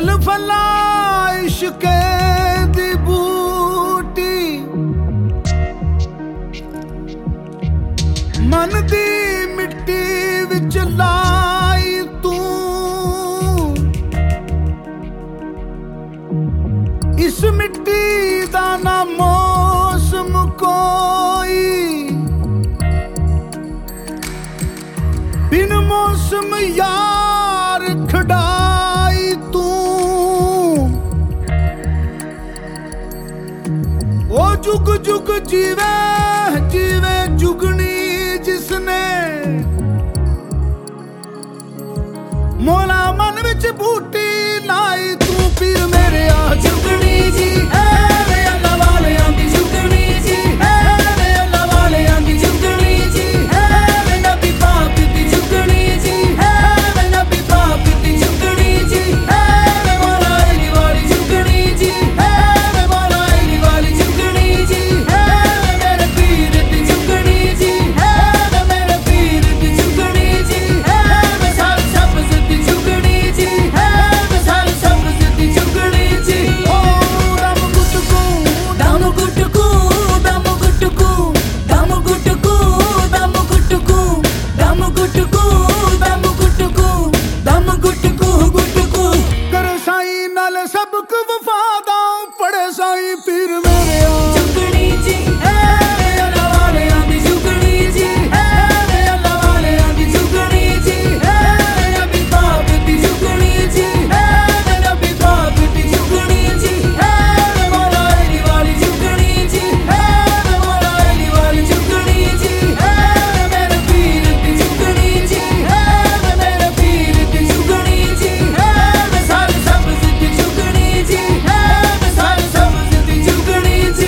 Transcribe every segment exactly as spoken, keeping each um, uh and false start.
फल फला इश्के दी बूटी मन दी मिट्टी विच लाई तू इस मिट्टी दा ना मौसम कोई बिन मौसम यार खड़ाई तू ओ जुग जुग जीवे जीवे जुगनी जिसने मोला मन विच बूटी लाई तू पीर मेरे आ जुगनी जी है वे अल्लाह वाले आंदी जुगनी जी है वे अल्लाह वाले आंदी जुगनी जी है वे नबी पाक दी जुगनी जी है वे नबी पाक दी जुगनी जी है वे मौला अली वाली जुगनी जी है वे मौला अली वाली जुगनी जी है वे मेरे पीर दी जुगनी जी है वे मेरे पीर दी जुगनी जी है वे साल सब्ज़ दी जुगनी जी है वे साल सब्ज़ दी जुगनी जी ओ दम गुटकू दम गुटकू दम गुटकू दम गुटकू दम गुटकू दम गुटकू दम गुटकू दम गुटकू गुटकू कर साई नाल सबक वफादा पड़े साई पीर मेरे आ जुगनी जी है वे अल्लाह वाले आंदी जुगनी जी है वे अल्लाह वाले आंदी जुगनी जी है वे नबी पाक दी जुगनी जी है वे नबी पाक दी जुगनी जी है वे मौला अली वाली जुगनी जी है वे मौला अली वाली जुगनी जी है वे मेरे पीर दी जुगनी जी है वे मेरे पीर दी जुगनी जी है वे सारी सब्ज़ दी जुगनी जी है वे सारी सब्ज़ दी जुगनी जी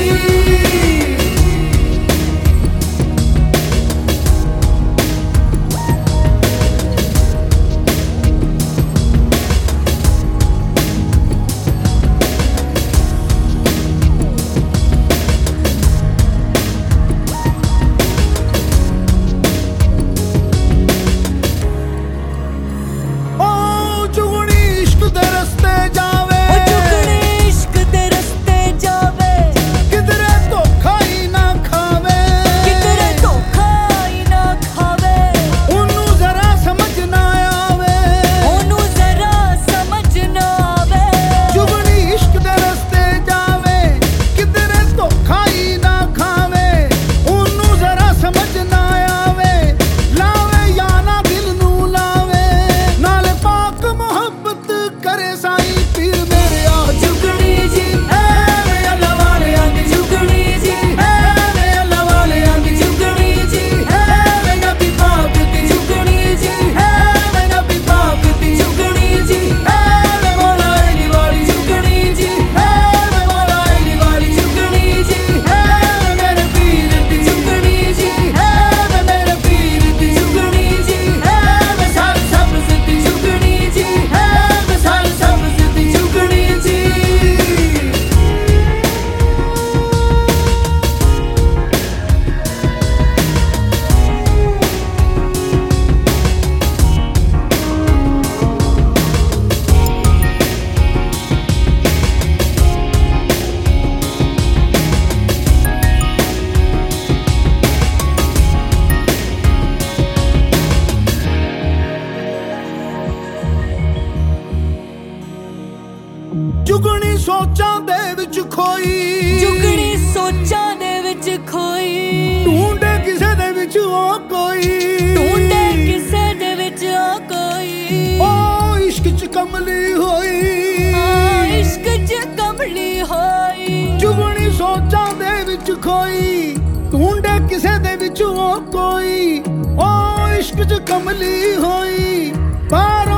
ओ जुगनी इश्क दे रस्ते जावे ओ जुगनी इश्क दे रस्ते जावे किधरे धोखा ही ना खावे किधरे धोखा ही ना खावे ओनू जरा समझ ना आवे ओनू जरा समझ ना आवे जुगनी इश्क दे रस्ते जावे किधरे धोखा ही ना खावे ओनू जरा समझ ना आवे लावे या ना दिल नू लावे नाले पाक मोहब्बत करे साई पीर मेरे आ जुगनी जी है वे अल्लाह वाले आंदी जुगनी जी है वे अल्लाह वाले आंदी जुगनी जी है वे नबी पाक दी जुगनी जी है वे नबी पाक दी जुगनी जी है वे मौला अली वाली जुगनी जी है वे मौला अली वाली जुगनी जी है वे मेरे पीर दी जुगनी जी है वे मेरे पीर दी जुगनी जी है वे साल सब्ज़ दी जुगनी जी है वे साल सब्ज़ दी जुगनी जी जुगनी सोचां दे विच खोई जुगनी सोचां दे विच खोई ढूंढे किसे दे विच ओ कोई ढूंढे किसे दे विच आ कोई ओ इश्क च कमली होई आ इश्क च कमली होई जुगनी सोचां दे विच खोई ढूंढे किसे दे विच ओ कोई ओ इश्क च कमली होई बाहरों